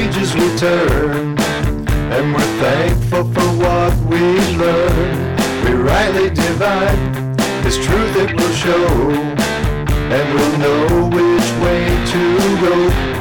pages we turn, and we're thankful for what we learn. We rightly divide His truth, it will show, and we'll know which way to go.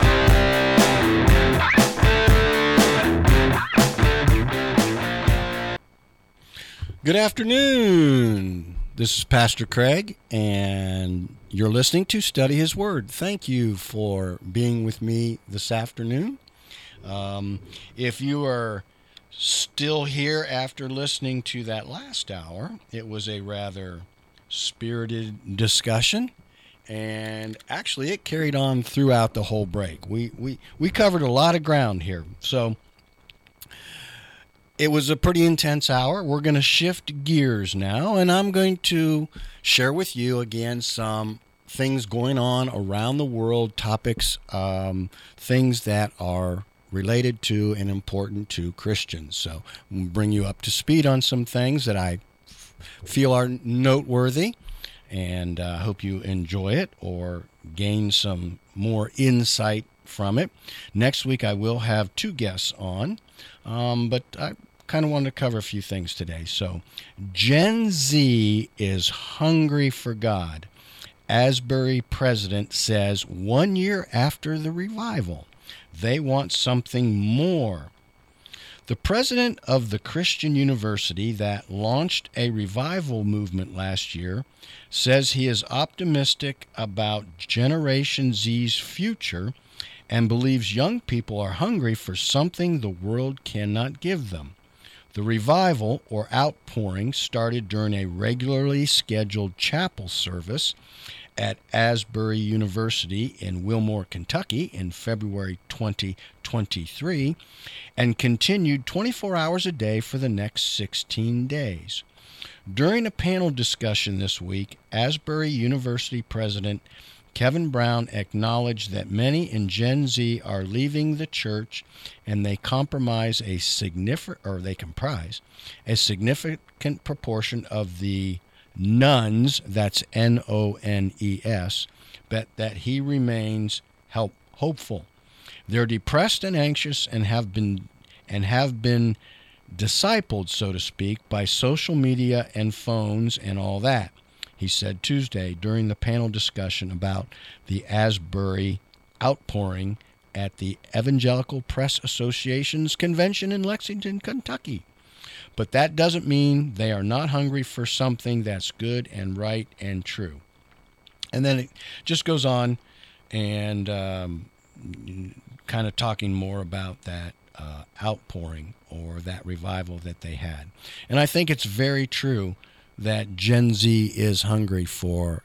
Good afternoon. This is Pastor Craig, and you're listening to Study His Word. Thank you for being with me this afternoon. If you are still here after listening to that last hour, it was a rather spirited discussion, and actually it carried on throughout the whole break. We covered a lot of ground here, so it was a pretty intense hour. We're going to shift gears now, and I'm going to share with you again some things going on around the world, topics, things that are related to and important to Christians. So we'll bring you up to speed on some things that I feel are noteworthy, and I hope you enjoy it or gain some more insight from it. Next week I will have two guests on, but I kind of wanted to cover a few things today. So, Gen Z is hungry for God. Asbury president says 1 year after the revival, they want something more. The president of the Christian university that launched a revival movement last year says he is optimistic about Generation Z's future and believes young people are hungry for something the world cannot give them. The revival, or outpouring, started during a regularly scheduled chapel service at Asbury University in Wilmore, Kentucky in February 2023 and continued 24 hours a day for the next 16 days. During a panel discussion this week, Asbury University President Kevin Brown acknowledged that many in Gen Z are leaving the church and they comprise a significant proportion of the nones, that's Nones, but that he remains hopeful. They're depressed and anxious and have been discipled, so to speak, by social media and phones and all that, he said Tuesday during the panel discussion about the Asbury outpouring at the Evangelical Press Association's convention in Lexington, Kentucky. But that doesn't mean they are not hungry for something that's good and right and true. And then it just goes on and kind of talking more about that outpouring or that revival that they had. And I think it's very true that Gen Z is hungry for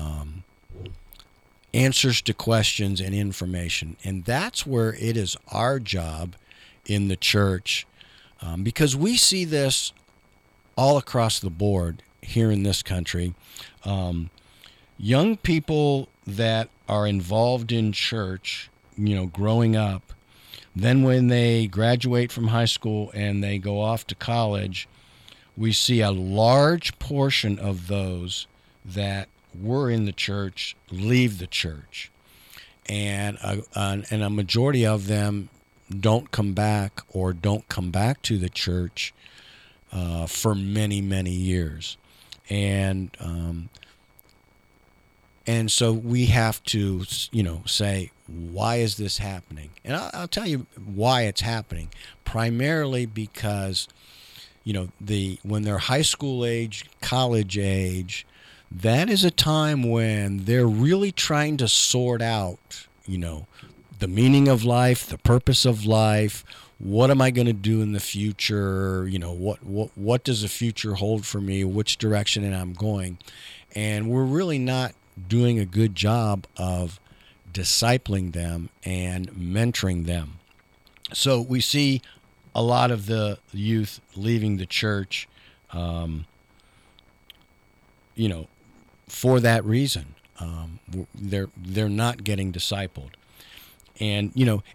answers to questions and information. And that's where it is our job in the church, because we see this all across the board here in this country. Young people that are involved in church, growing up, then when they graduate from high school and they go off to college, we see a large portion of those that were in the church leave the church, and a majority of them don't come back to the church for many, many years, and so we have to say, why is this happening? And I'll tell you why it's happening. Primarily because when they're high school age, college age, that is a time when they're really trying to sort out, the meaning of life, the purpose of life. What am I going to do in the future? What does the future hold for me? Which direction am I going? And we're really not doing a good job of discipling them and mentoring them. So we see a lot of the youth leaving the church, for that reason. They're not getting discipled, and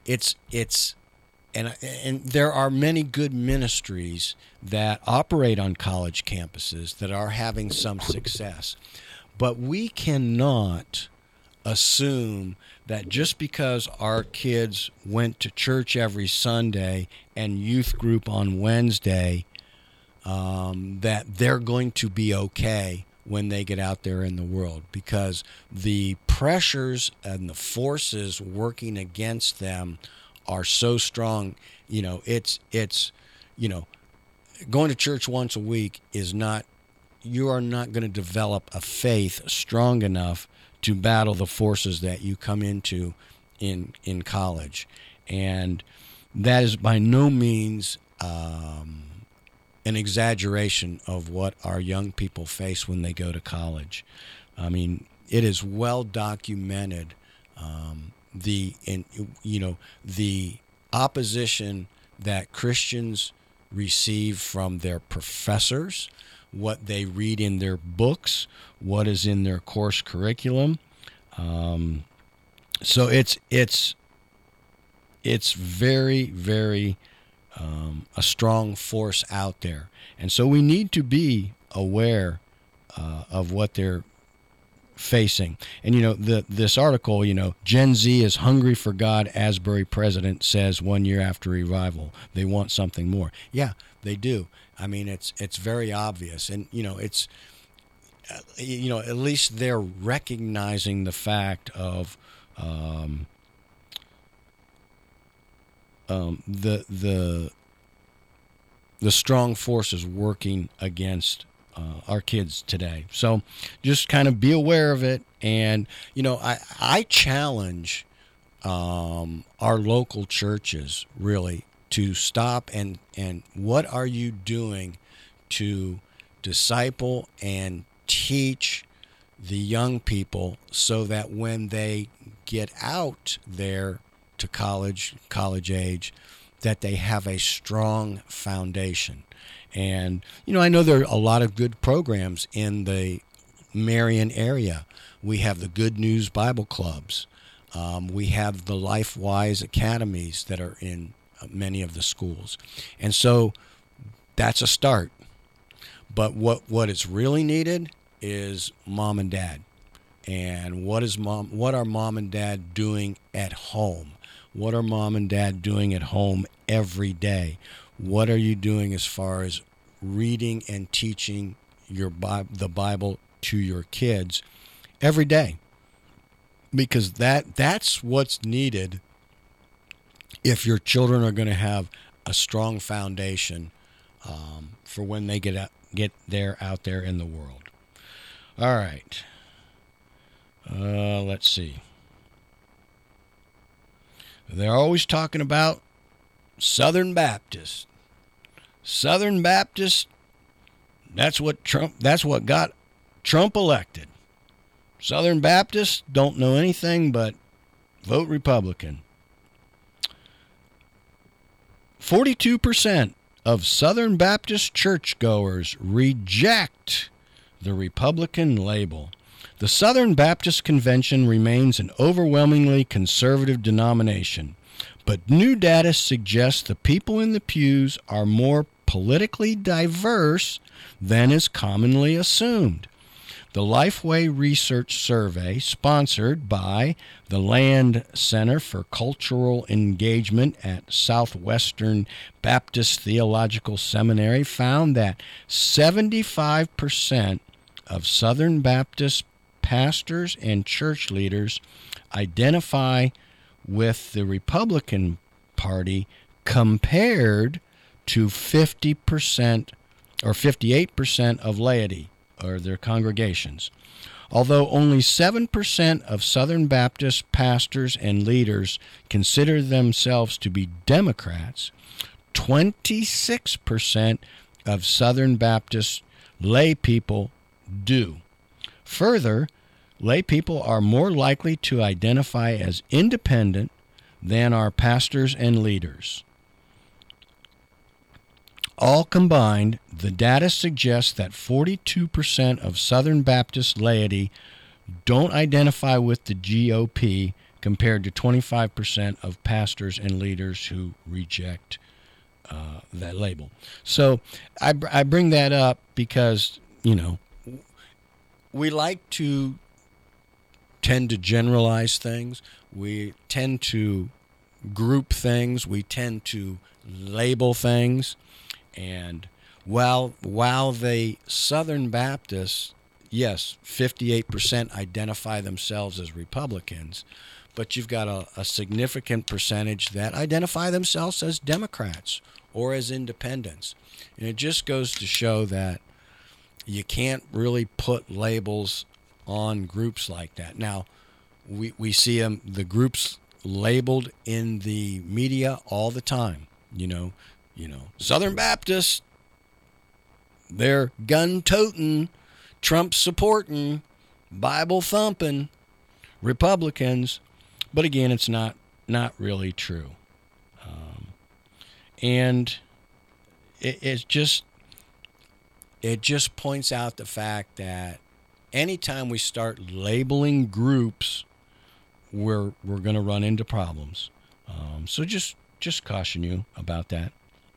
and there are many good ministries that operate on college campuses that are having some success, but we cannot assume that just because our kids went to church every Sunday and youth group on Wednesday, that they're going to be okay when they get out there in the world, because the pressures and the forces working against them are so strong. It's going to church once a week is not, you are not going to develop a faith strong enough to battle the forces that you come into in college. And that is by no means an exaggeration of what our young people face when they go to college. I mean, it is well documented, the opposition that Christians receive from their professors, what they read in their books, what is in their course curriculum. So it's very, very a strong force out there. And so we need to be aware of what they're facing. And, this article, Gen Z is hungry for God, Asbury president says 1 year after revival. They want something more. Yeah, they do. I mean, it's very obvious. And, it's, at least they're recognizing the fact of the strong forces working against our kids today. So just kind of be aware of it. And, I challenge our local churches really to stop and what are you doing to disciple and teach the young people so that when they get out there to college age, that they have a strong foundation. And, I know there are a lot of good programs in the Marion area. We have the Good News Bible Clubs. We have the LifeWise Academies that are in many of the schools. And so that's a start. But what is really needed is mom and dad. And what are mom and dad doing at home? What are mom and dad doing at home every day? What are you doing as far as reading and teaching the Bible to your kids every day? Because that's what's needed if your children are going to have a strong foundation for when they get out there in the world. All right. Let's see. They're always talking about Southern Baptists. Southern Baptists, that's what got Trump elected. Southern Baptists don't know anything but vote Republican. 42% of Southern Baptist churchgoers reject the Republican label. The Southern Baptist Convention remains an overwhelmingly conservative denomination, but new data suggests the people in the pews are more politically diverse than is commonly assumed. The Lifeway Research Survey, sponsored by the Land Center for Cultural Engagement at Southwestern Baptist Theological Seminary, found that 75% of Southern Baptist pastors and church leaders identify with the Republican Party compared to 50% or 58% of laity or their congregations. Although only 7% of Southern Baptist pastors and leaders consider themselves to be Democrats, 26% of Southern Baptist lay people do. Further, lay people are more likely to identify as independent than are pastors and leaders. All combined, the data suggests that 42% of Southern Baptist laity don't identify with the GOP compared to 25% of pastors and leaders who reject that label. So I bring that up because, we like to tend to generalize things. We tend to group things. We tend to label things. And while the Southern Baptists, yes, 58% identify themselves as Republicans, but you've got a significant percentage that identify themselves as Democrats or as independents. And it just goes to show that you can't really put labels on groups like that. Now, we see the groups labeled in the media all the time. You know, Southern Baptists, they're gun-toting, Trump-supporting, Bible-thumping Republicans. But again, it's not really true. And it just points out the fact that anytime we start labeling groups, we're going to run into problems. So just caution you about that.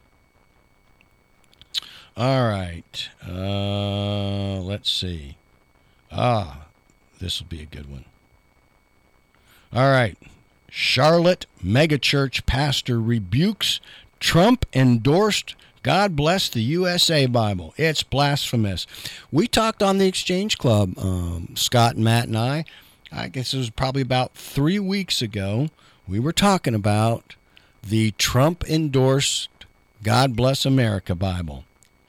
All right. Let's see. This will be a good one. All right. Charlotte megachurch pastor rebukes Trump-endorsed God Bless the USA Bible. It's blasphemous. We talked on the Exchange Club, Scott and Matt and I guess it was probably about 3 weeks ago, we were talking about the Trump-endorsed God Bless America Bible.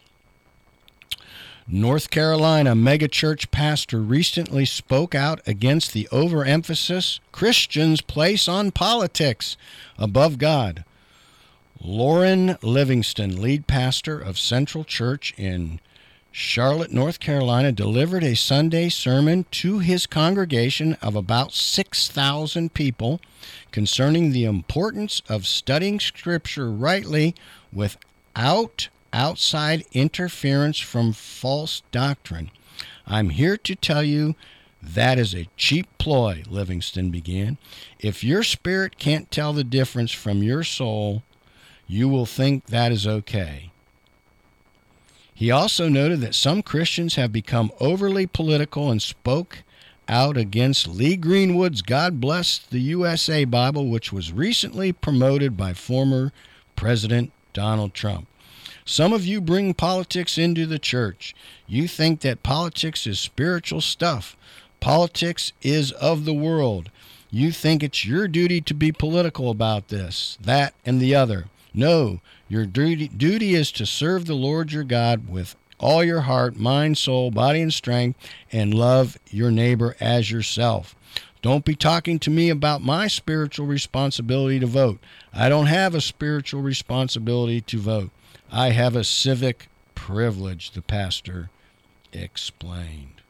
North Carolina megachurch pastor recently spoke out against the overemphasis Christians place on politics above God. Lauren Livingston, lead pastor of Central Church in Charlotte, North Carolina, delivered a Sunday sermon to his congregation of about 6,000 people concerning the importance of studying Scripture rightly without outside interference from false doctrine. I'm here to tell you that is a cheap ploy, Livingston began. If your spirit can't tell the difference from your soul, you will think that is okay. He also noted that some Christians have become overly political and spoke out against Lee Greenwood's God Bless the USA Bible, which was recently promoted by former President Donald Trump. Some of you bring politics into the church. You think that politics is spiritual stuff. Politics is of the world. You think it's your duty to be political about this, that, and the other. No, your duty is to serve the Lord your God with all your heart, mind, soul, body, and strength, and love your neighbor as yourself. Don't be talking to me about my spiritual responsibility to vote. I don't have a spiritual responsibility to vote. I have a civic privilege, the pastor explained.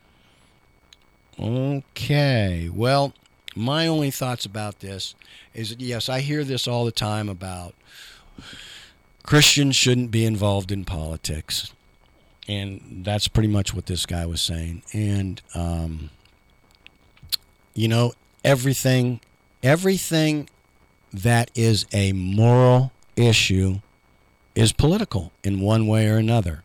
Okay, well, my only thoughts about this is that, yes, I hear this all the time about Christians shouldn't be involved in politics. And that's pretty much what this guy was saying. And, everything that is a moral issue is political in one way or another.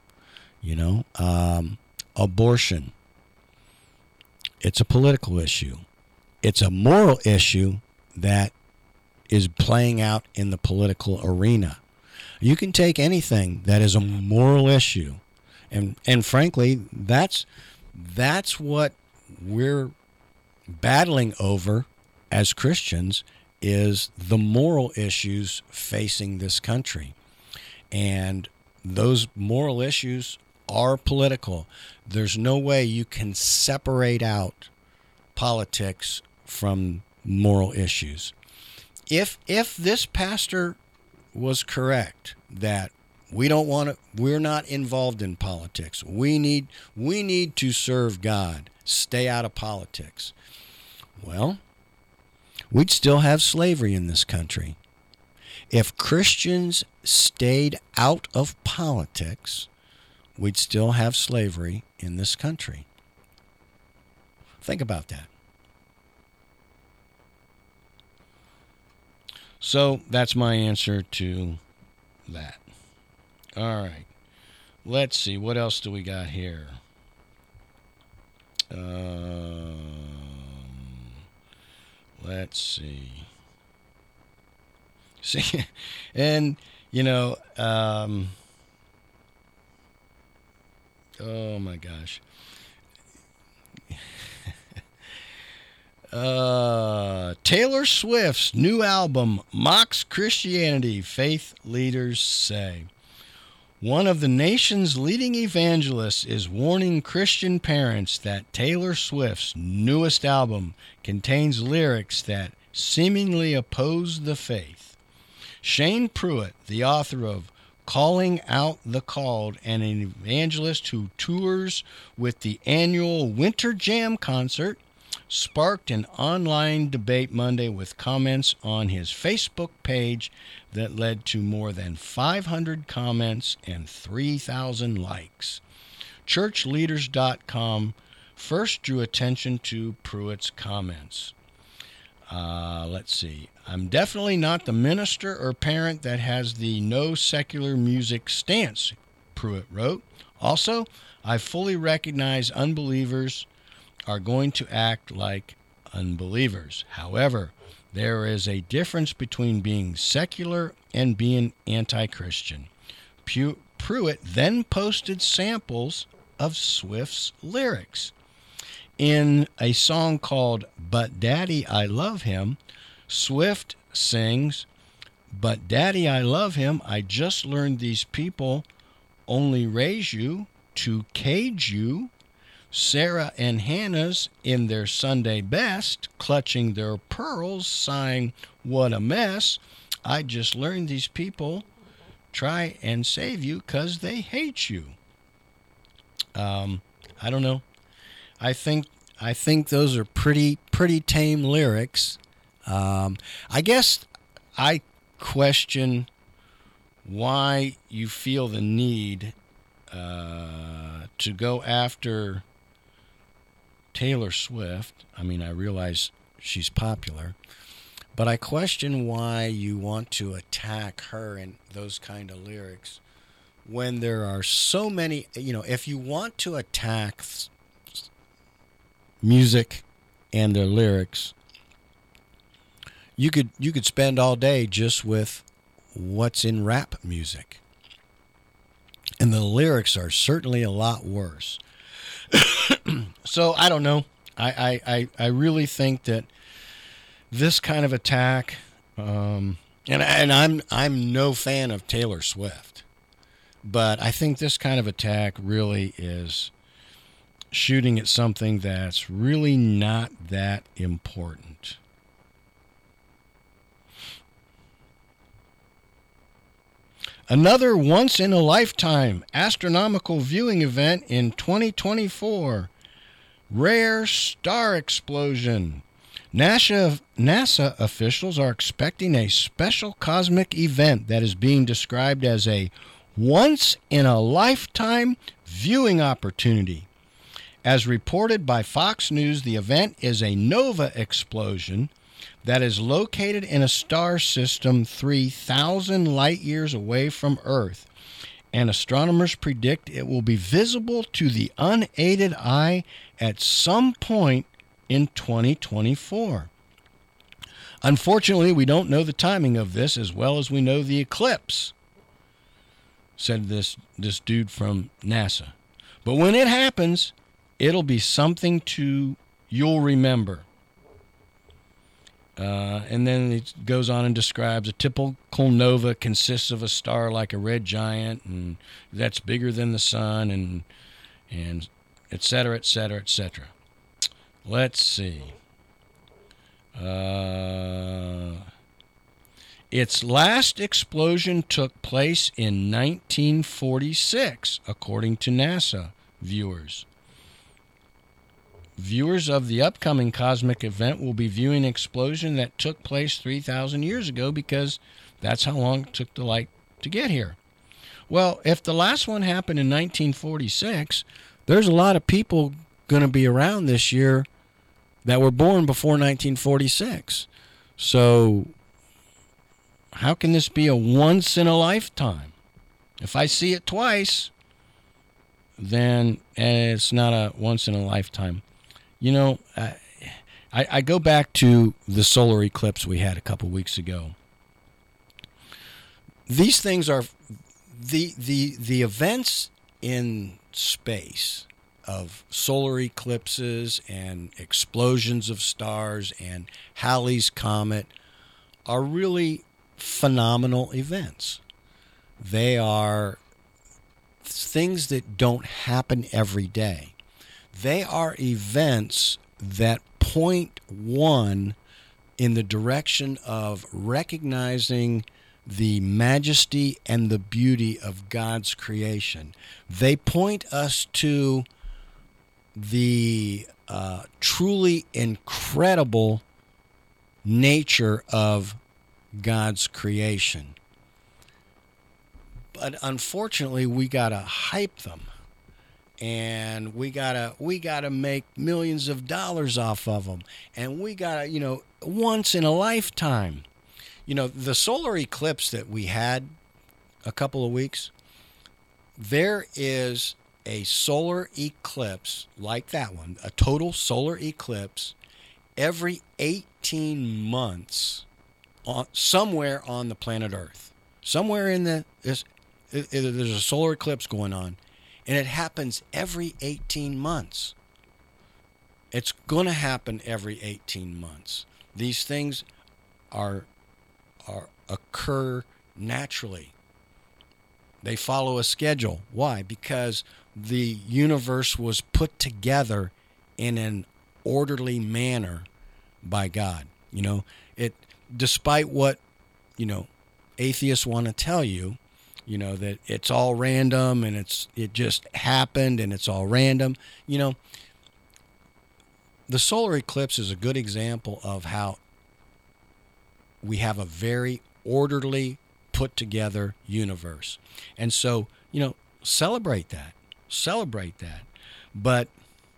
Abortion, it's a political issue. It's a moral issue that is playing out in the political arena. You can take anything that is a moral issue, and frankly, that's what we're battling over as Christians, is the moral issues facing this country. And those moral issues are political. There's no way you can separate out politics from moral issues. If this pastor was correct that we're not involved in politics, we need to serve God, stay out of politics, well, we'd still have slavery in this country. If Christians stayed out of politics, we'd still have slavery in this country. Think about that. So that's my answer to that. All right. Let's see. What else do we got here? Let's see. See, and, you know, oh my gosh. Taylor Swift's new album mocks Christianity, faith leaders say. One of the nation's leading evangelists is warning Christian parents that Taylor Swift's newest album contains lyrics that seemingly oppose the faith. Shane Pruitt, the author of Calling Out the Called and an evangelist who tours with the annual Winter Jam concert, sparked an online debate Monday with comments on his Facebook page that led to more than 500 comments and 3,000 likes. Churchleaders.com first drew attention to Pruitt's comments. Let's see. I'm definitely not the minister or parent that has the no secular music stance, Pruitt wrote. Also, I fully recognize unbelievers are going to act like unbelievers. However, there is a difference between being secular and being anti-Christian. Pruitt then posted samples of Swift's lyrics. In a song called But Daddy, I Love Him, Swift sings, "But Daddy, I love him. I just learned these people only raise you to cage you. Sarah and Hannah's in their Sunday best, clutching their pearls, sighing, what a mess. I just learned these people try and save you 'cause they hate you." I don't know. I think those are pretty tame lyrics. I guess I question why you feel the need to go after Taylor Swift. I mean, I realize she's popular, but I question why you want to attack her in those kind of lyrics when there are so many. You know, if you want to attack music and their lyrics, you could spend all day just with what's in rap music, and the lyrics are certainly a lot worse. So I don't know. I really think that this kind of attack, and I'm no fan of Taylor Swift, but I think this kind of attack really is shooting at something that's really not that important. Another once-in-a-lifetime astronomical viewing event in 2024. Rare star explosion. NASA officials are expecting a special cosmic event that is being described as a once-in-a-lifetime viewing opportunity. As reported by Fox News, the event is a nova explosion that is located in a star system 3,000 light years away from Earth, and astronomers predict it will be visible to the unaided eye at some point in 2024. Unfortunately, we don't know the timing of this as well as we know the eclipse, said this dude from NASA. But when it happens, it'll be something you'll remember. And then it goes on and describes a typical nova consists of a star like a red giant, and that's bigger than the sun, and et cetera, et cetera, et cetera. Let's see. Its last explosion took place in 1946, according to NASA viewers. Viewers of the upcoming cosmic event will be viewing an explosion that took place 3,000 years ago because that's how long it took the light to get here. Well, if the last one happened in 1946, there's a lot of people going to be around this year that were born before 1946. So how can this be a once in a lifetime? If I see it twice, then it's not a once in a lifetime. You know, I go back to the solar eclipse we had a couple weeks ago. These things are the events in space of solar eclipses and explosions of stars and Halley's Comet are really phenomenal events. They are things that don't happen every day. They are events that point one in the direction of recognizing the majesty and the beauty of God's creation. They point us to the truly incredible nature of God's creation. But unfortunately, we gotta hype them, and we gotta make millions of dollars off of them, and we gotta, once in a lifetime. The solar eclipse that we had a couple of weeks, there is a solar eclipse like that one, a total solar eclipse every 18 months somewhere on the planet Earth. Somewhere there's a solar eclipse going on, and it happens every 18 months. It's going to happen every 18 months. These things occur naturally. They follow a schedule. Why? Because the universe was put together in an orderly manner by God. Despite what, atheists want to tell you, that it's all random and it just happened and it's all random. The solar eclipse is a good example of how we have a very orderly, put together universe. And so, celebrate that. But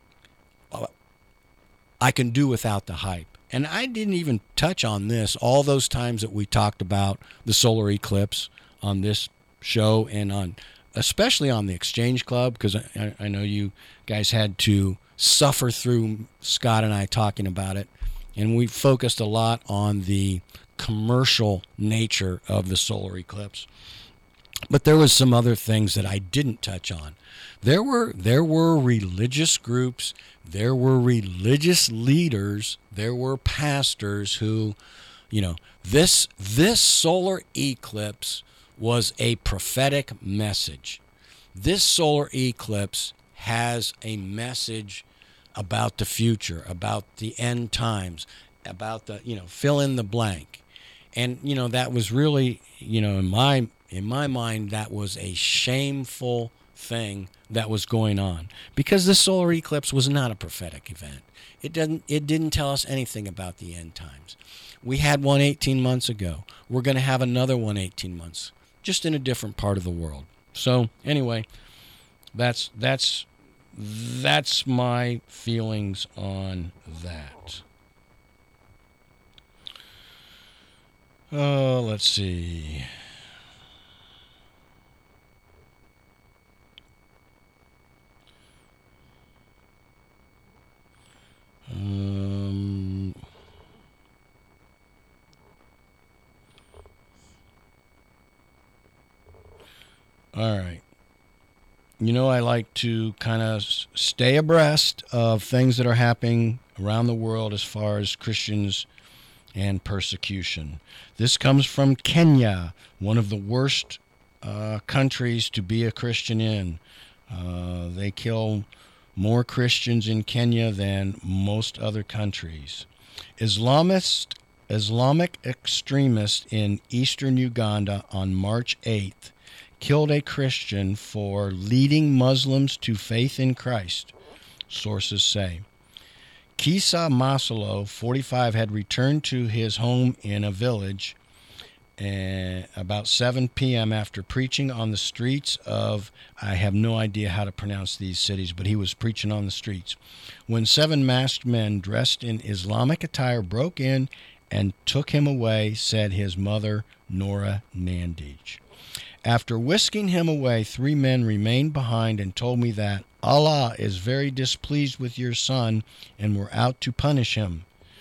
I can do without the hype. And I didn't even touch on this all those times that we talked about the solar eclipse on this show and especially on the Exchange Club, because I know you guys had to suffer through Scott and I talking about it. And we focused a lot on the commercial nature of the solar eclipse. But there was some other things that I didn't touch on. There were religious groups, there were religious leaders, there were pastors who, this solar eclipse was a prophetic message. This solar eclipse has a message about the future, about the end times, about the, fill in the blank. And, that was really, in my mind, that was a shameful thing that was going on, because the solar eclipse was not a prophetic event. It didn't tell us anything about the end times. We had one 18 months ago. We're going to have another one 18 months, just in a different part of the world. So anyway, that's my feelings on that. Let's see. All right. I like to kind of stay abreast of things that are happening around the world as far as Christians and persecution. This comes from Kenya, one of the worst countries to be a Christian in. They kill more Christians in Kenya than most other countries. Islamic extremists in eastern Uganda on March 8th killed a Christian for leading Muslims to faith in Christ, sources say. Kisa Masolo, 45, had returned to his home in a village about 7 p.m. after preaching on the streets of, I have no idea how to pronounce these cities, but he was preaching on the streets, when 7 masked men dressed in Islamic attire broke in and took him away, said his mother, Nora Nandij. After whisking him away, 3 men remained behind and told me that Allah is very displeased with your son and were out to punish him.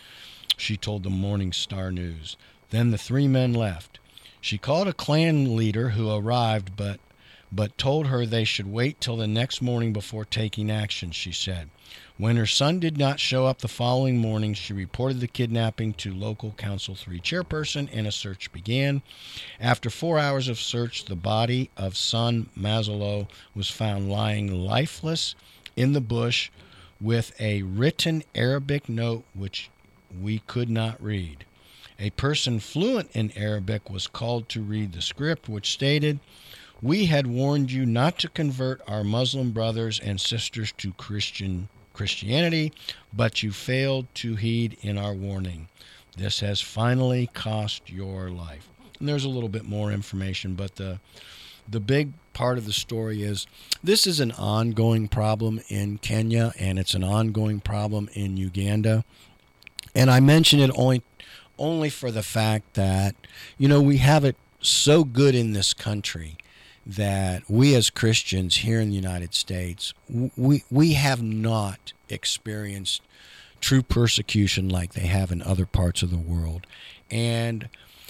she told the Morning Star News. Then the three men left. She called a Klan leader who arrived, but told her they should wait till the next morning before taking action, she said. When her son did not show up the following morning, she reported the kidnapping to local Council 3 chairperson, and a search began. After 4 hours of search, the body of son Maslow was found lying lifeless in the bush with a written Arabic note which we could not read. A person fluent in Arabic was called to read the script, which stated, "We had warned you not to convert our Muslim brothers and sisters to Christianity, but you failed to heed in our warning. This has finally cost your life." And there's a little bit more information, but the big part of the story is this is an ongoing problem in Kenya, and it's an ongoing problem in Uganda. And I mention it only for the fact that, we have it so good in this country that we as Christians here in the United States, we have not experienced true persecution like they have in other parts of the world. And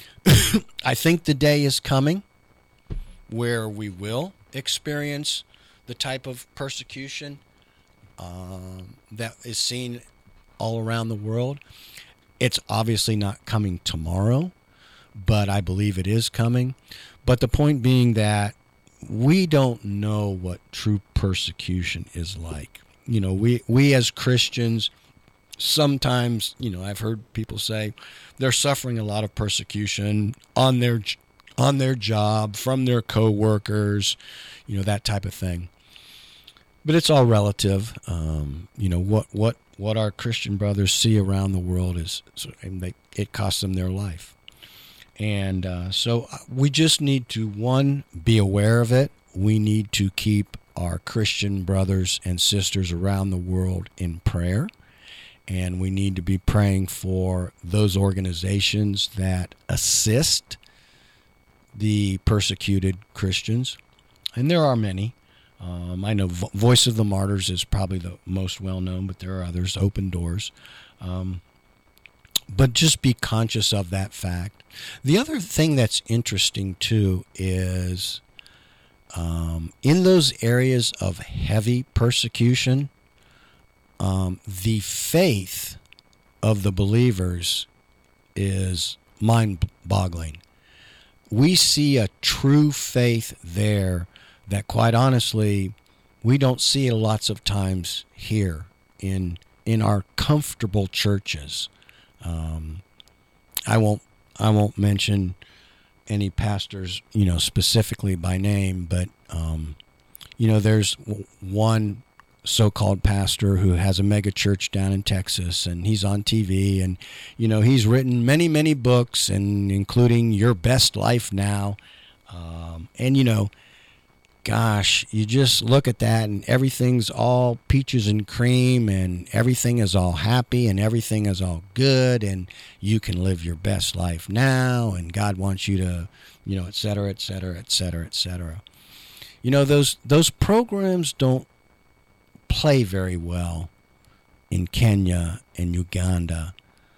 I think the day is coming where we will experience the type of persecution that is seen all around the world. It's obviously not coming tomorrow, but I believe it is coming. But the point being that we don't know what true persecution is like. We as Christians, sometimes, I've heard people say they're suffering a lot of persecution on their job, from their co-workers, that type of thing. But it's all relative. What our Christian brothers see around the world it costs them their life. And so we just need to, one, be aware of it. We need to keep our Christian brothers and sisters around the world in prayer. And we need to be praying for those organizations that assist the persecuted Christians. And there are many. I know Voice of the Martyrs is probably the most well-known, but there are others, Open Doors. But just be conscious of that fact. The other thing that's interesting, too, is in those areas of heavy persecution, the faith of the believers is mind-boggling. We see a true faith there that, quite honestly, we don't see lots of times here in our comfortable churches. I won't mention any pastors, specifically by name, but there's one so-called pastor who has a mega church down in Texas, and he's on TV, and he's written many, many books, and including Your Best Life Now, and gosh, you just look at that and everything's all peaches and cream and everything is all happy and everything is all good and you can live your best life now and God wants you to, et cetera, et cetera, et cetera, et cetera. Those programs don't play very well in Kenya and Uganda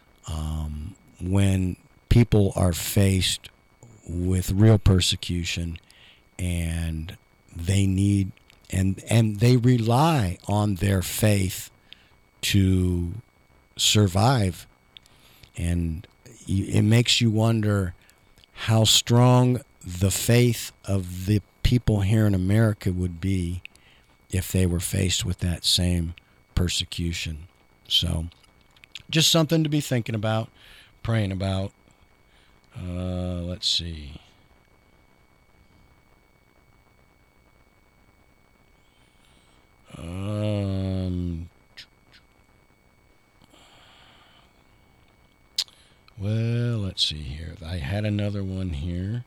when people are faced with real persecution and they need and they rely on their faith to survive. And it makes you wonder how strong the faith of the people here in America would be if they were faced with that same persecution. So just something to be thinking about, praying about. Let's see. Well, let's see here. I had another one here.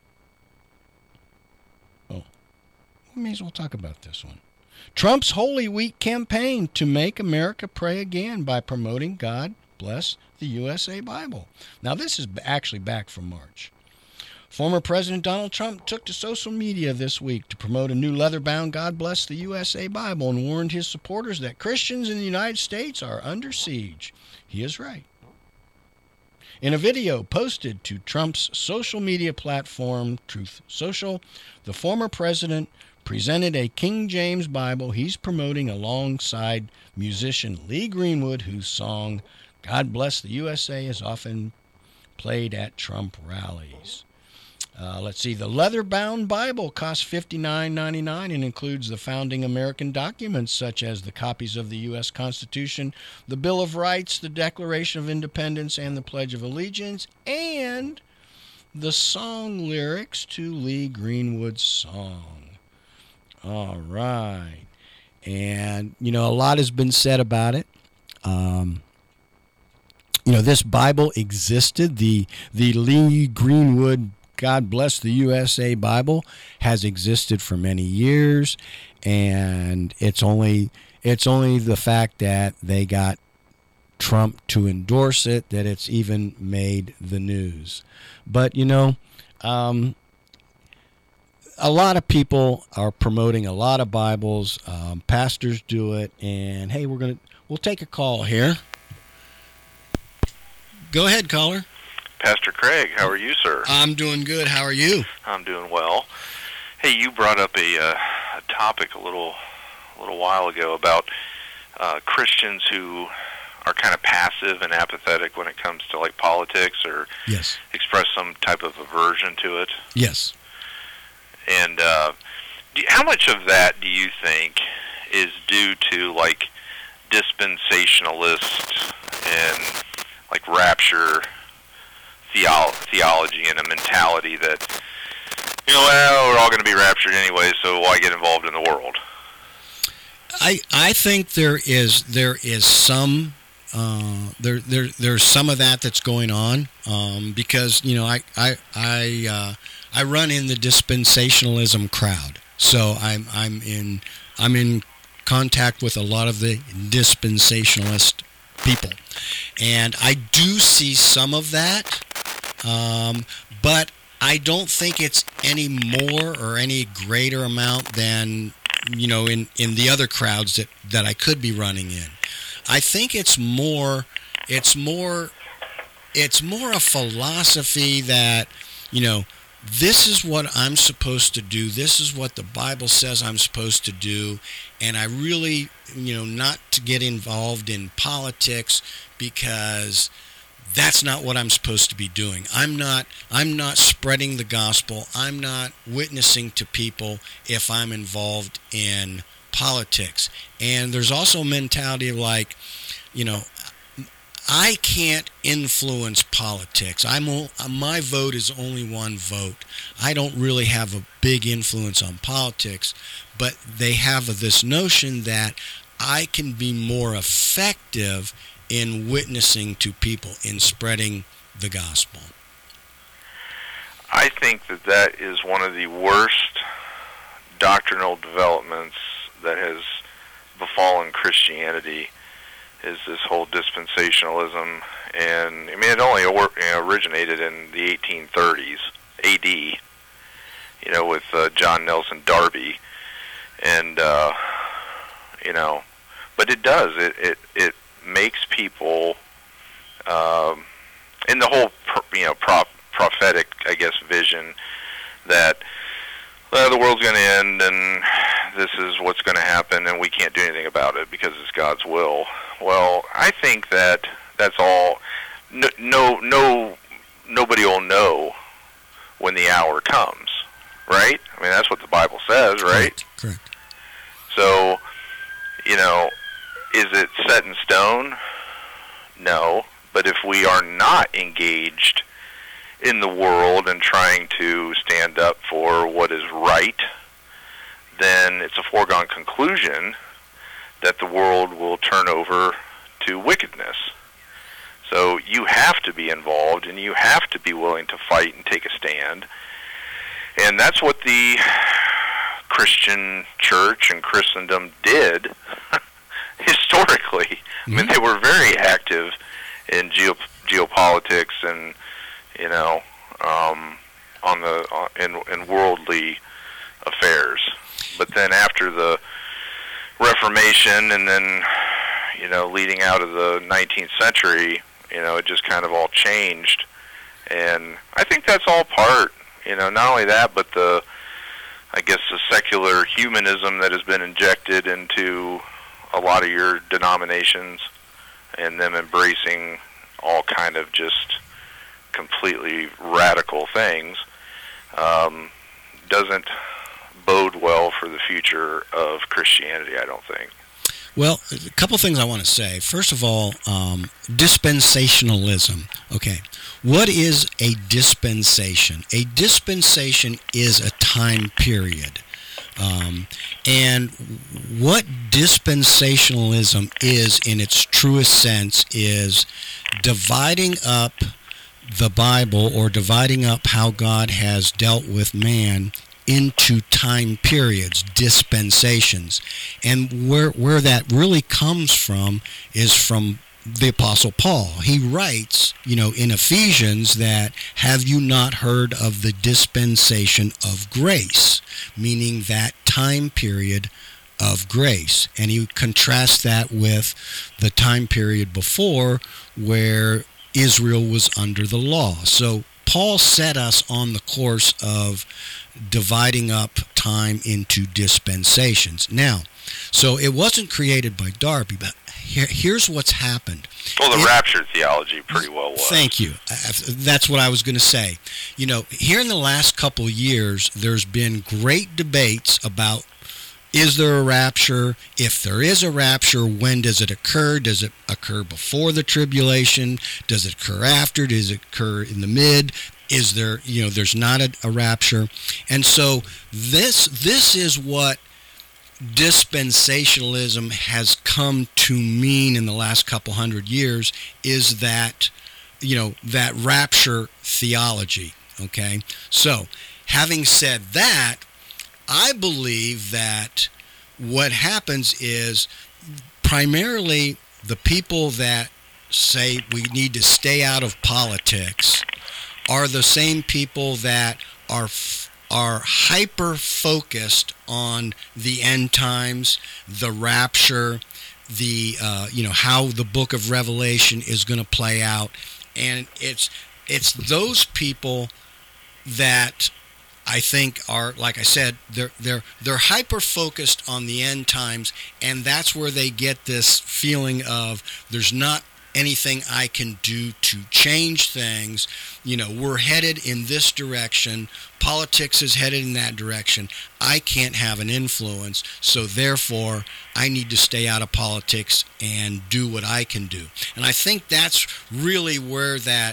Oh, we may as well talk about this one. Trump's Holy Week campaign to make America pray again by promoting God Bless the USA Bible. Now, this is actually back from March. Former President Donald Trump took to social media this week to promote a new leather-bound God Bless the USA Bible and warned his supporters that Christians in the United States are under siege. He is right. In a video posted to Trump's social media platform, Truth Social, the former president presented a King James Bible he's promoting alongside musician Lee Greenwood, whose song God Bless the USA is often played at Trump rallies. Let's see. The leather-bound Bible costs $59.99 and includes the founding American documents such as the copies of the U.S. Constitution, the Bill of Rights, the Declaration of Independence, and the Pledge of Allegiance, and the song lyrics to Lee Greenwood's song. All right. And, a lot has been said about it. This Bible existed. The Lee Greenwood God Bless the USA Bible has existed for many years, and it's only the fact that they got Trump to endorse it that it's even made the news. But a lot of people are promoting a lot of Bibles. Pastors do it, and hey, we'll take a call here. Go ahead, caller. Pastor Craig, how are you, sir? I'm doing good. How are you? I'm doing well. Hey, you brought up a topic a little while ago about Christians who are kind of passive and apathetic when it comes to like politics, or yes, express some type of aversion to it. Yes. And how much of that do you think is due to like dispensationalist and like rapture theology and a mentality that, well, we're all going to be raptured anyway, so why get involved in the world? I think there is some there's some of that's going on because I run in the dispensationalism crowd, so I'm in contact with a lot of the dispensationalist people, and I do see some of that. But I don't think it's any more or any greater amount than, in the other crowds that I could be running in. I think it's more a philosophy that, this is what I'm supposed to do. This is what the Bible says I'm supposed to do. And I really, not to get involved in politics because that's not what I'm supposed to be doing. I'm not spreading the gospel. I'm not witnessing to people if I'm involved in politics. And there's also a mentality of like, I can't influence politics. My vote is only one vote. I don't really have a big influence on politics, but they have this notion that I can be more effective in witnessing to people, in spreading the gospel. I think that is one of the worst doctrinal developments that has befallen Christianity, is this whole dispensationalism. And it only originated in the 1830s AD, with John Nelson Darby, and but it does it makes people in the whole prophetic, I guess, vision that the world's going to end and this is what's going to happen and we can't do anything about it because it's God's will. Well, I think that's all. Nobody will know when the hour comes, right? That's what the Bible says, right? Correct. So, is it set in stone? No. But if we are not engaged in the world and trying to stand up for what is right, then it's a foregone conclusion that the world will turn over to wickedness. So you have to be involved, and you have to be willing to fight and take a stand. And that's what the Christian church and Christendom did historically. They were very active in geopolitics and in worldly affairs. But then after the Reformation and then leading out of the 19th century, It just kind of all changed. And I think that's all part, not only that, but the secular humanism that has been injected into a lot of your denominations, and them embracing all kind of just completely radical things, doesn't bode well for the future of Christianity, I don't think. Well, a couple things I want to say. First of all, dispensationalism. Okay, what is a dispensation? A dispensation is a time period. And what dispensationalism is, in its truest sense, is dividing up the Bible, or dividing up how God has dealt with man, into time periods, dispensations. And where that really comes from is from the Apostle Paul. He writes, in Ephesians, that have you not heard of the dispensation of grace, meaning that time period of grace. And he contrasts that with the time period before, where Israel was under the law. So Paul set us on the course of dividing up time into dispensations. Now, so it wasn't created by Darby, but here's what's happened. Well, the rapture theology pretty well was. Thank you. That's what I was going to say. Here in the last couple years, there's been great debates about, is there a rapture? If there is a rapture, when does it occur? Does it occur before the tribulation? Does it occur after? Does it occur in the mid? Is there, there's not a rapture? And so this is what dispensationalism has come to mean in the last couple hundred years, is that, that rapture theology, okay? So, having said that, I believe that what happens is primarily the people that say we need to stay out of politics are the same people that are hyper-focused on the end times, the rapture, the how the book of Revelation is going to play out. And it's those people that I think are, like I said, they're hyper-focused on the end times, and that's where they get this feeling of there's not anything I can do to change things. We're headed in this direction. Politics is headed in that direction. I can't have an influence, so therefore I need to stay out of politics and do what I can do. And I think that's really where that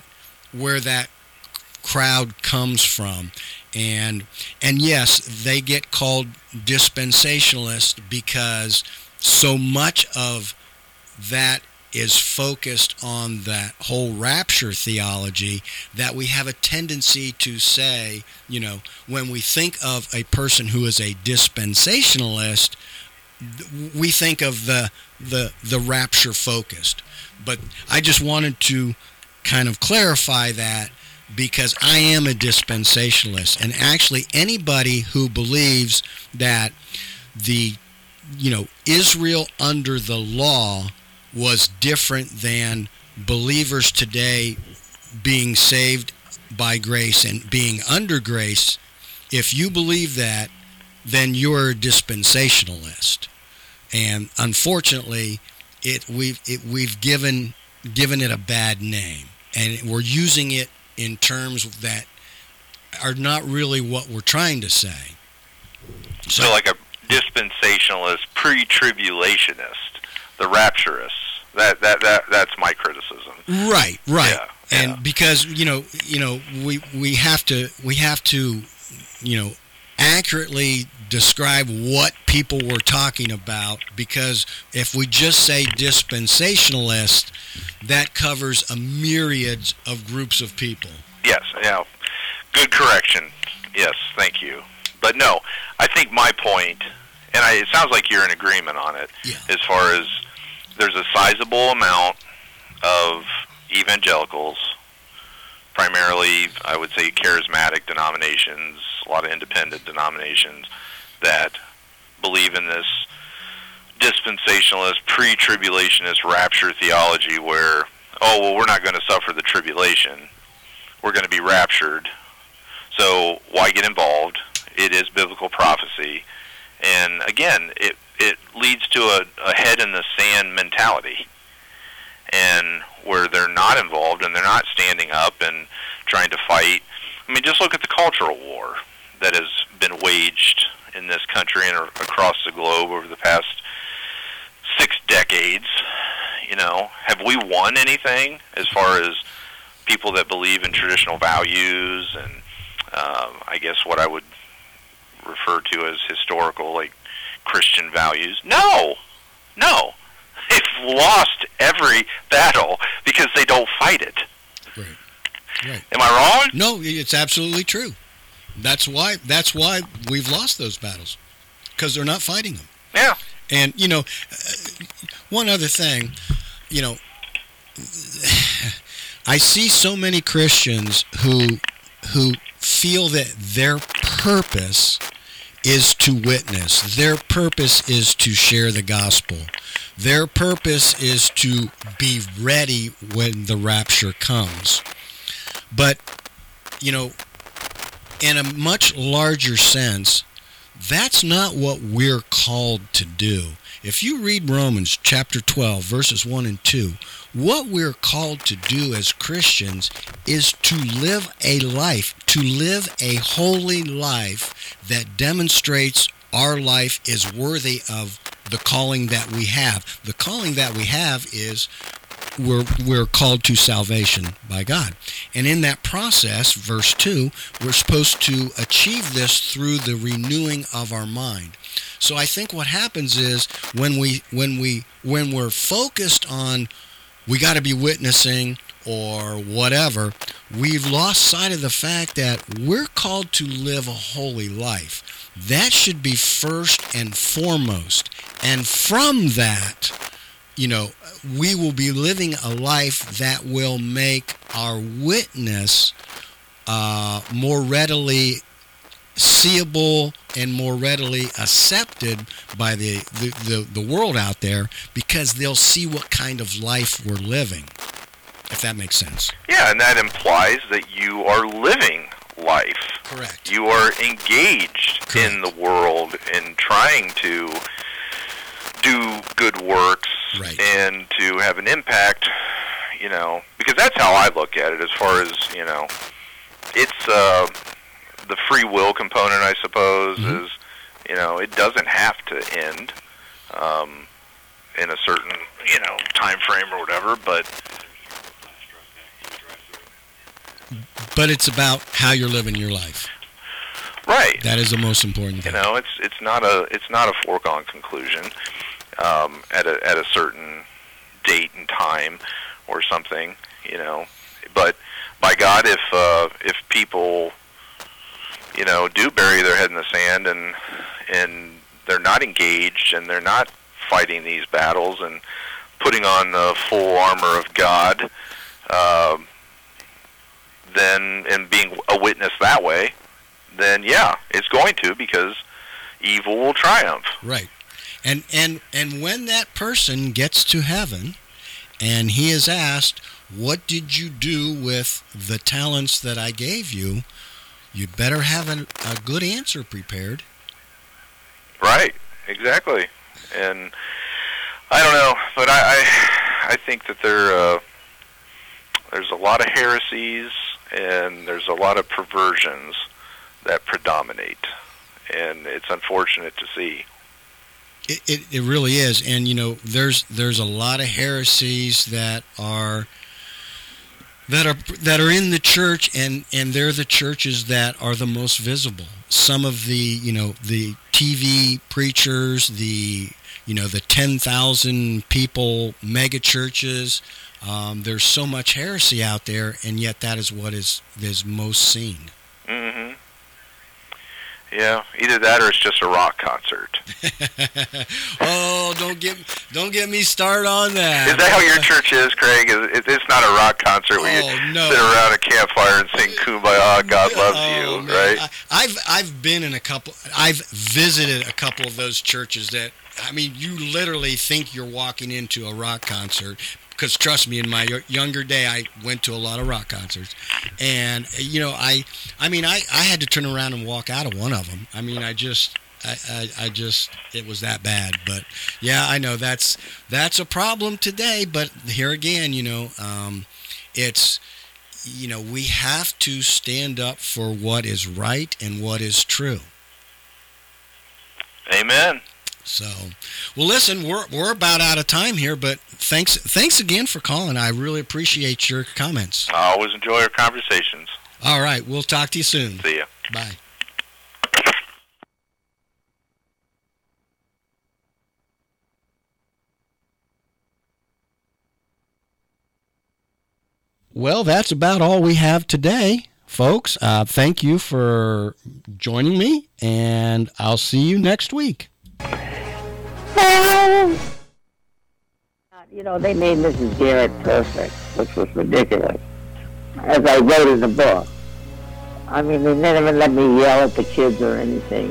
crowd comes from. And yes, they get called dispensationalists because so much of that is focused on that whole rapture theology that we have a tendency to say, when we think of a person who is a dispensationalist, we think of the rapture focused. But I just wanted to kind of clarify that, because I am a dispensationalist, and actually anybody who believes that the Israel under the law was different than believers today being saved by grace and being under grace, if you believe that, then you're a dispensationalist. And unfortunately, we've given it a bad name, and we're using it in terms that are not really what we're trying to say. So like a dispensationalist, pre-tribulationist, the rapturist. That's my criticism. Right. Yeah, and yeah. because we have to accurately describe what people were talking about, because if we just say dispensationalist, that covers a myriad of groups of people. Yes, good correction. Yes, thank you. But no, I think my point, and it sounds like you're in agreement on it, as far as there's a sizable amount of evangelicals, primarily, I would say, charismatic denominations, a lot of independent denominations, that believe in this dispensationalist, pre-tribulationist rapture theology where, oh, well, we're not going to suffer the tribulation. We're going to be raptured. So why get involved? It is biblical prophecy. And again, it leads to a head-in-the-sand mentality, and where they're not involved and they're not standing up and trying to fight. I mean, just look at the cultural war that has been waged in this country and across the globe over the past 6 decades. You know, have we won anything as far as people that believe in traditional values and I guess what I would refer to as historical, like Christian values? No. They've lost every battle because they don't fight it. Right. Am I wrong? No, it's absolutely true. That's why we've lost those battles, because they're not fighting them. Yeah. And one other thing, I see so many Christians who feel that their purpose is to witness. Their purpose is to share the gospel. Their purpose is to be ready when the rapture comes. But, in a much larger sense, that's not what we're called to do. If you read Romans chapter 12, verses 1 and 2, what we're called to do as Christians is to live a holy life that demonstrates our life is worthy of the calling that we have. The calling that we have is we're called to salvation by God. And in that process, verse 2, we're supposed to achieve this through the renewing of our mind. So I think what happens is when we're focused on we got to be witnessing or whatever, we've lost sight of the fact that we're called to live a holy life. That should be first and foremost. And from that, we will be living a life that will make our witness more readily seeable and more readily accepted by the world out there, because they'll see what kind of life we're living, if that makes sense. Yeah, and that implies that you are living life. Correct. You are engaged Correct. in the world and trying to do good works, right, and to have an impact, because that's how I look at it as far as, it's the free will component, I suppose, is, it doesn't have to end in a certain, time frame or whatever, but it's about how you're living your life. Right. That is the most important thing. It's not a foregone conclusion at a certain date and time or something, But by God, if people, do bury their head in the sand and they're not engaged and they're not fighting these battles and putting on the full armor of God, then, and being a witness that way, then yeah, it's going to, because evil will triumph. Right. And when that person gets to heaven and he is asked, what did you do with the talents that I gave you? You better have a good answer prepared. Right, exactly. And I don't know, but I think that there's a lot of heresies and there's a lot of perversions that predominate, and it's unfortunate to see. It really is, and there's a lot of heresies that are in the church, and they're the churches that are the most visible. Some of the the TV preachers, the 10,000 people mega churches. There's so much heresy out there, and yet that is what is most seen. Mm-hmm. Yeah, either that or it's just a rock concert. Oh, don't get me started on that. Is that how your church is, Craig? It's not a rock concert where you sit around a campfire and sing "Kumbaya, God loves you," man. right? I've visited a couple of those churches that, you literally think you're walking into a rock concert, because trust me, in my younger day, I went to a lot of rock concerts, and I had to turn around and walk out of one of them. I mean, I just it was that bad. But yeah, I know that's a problem today. But here again, it's we have to stand up for what is right and what is true. Amen. So, well, listen, we're about out of time here, but thanks again for calling. I really appreciate your comments. I always enjoy our conversations. All right, we'll talk to you soon. See ya. Bye. Well, that's about all we have today, folks. Thank you for joining me, and I'll see you next week. They made Mrs. Garrett perfect, which was ridiculous, as I wrote in the book. I mean, they never let me yell at the kids or anything.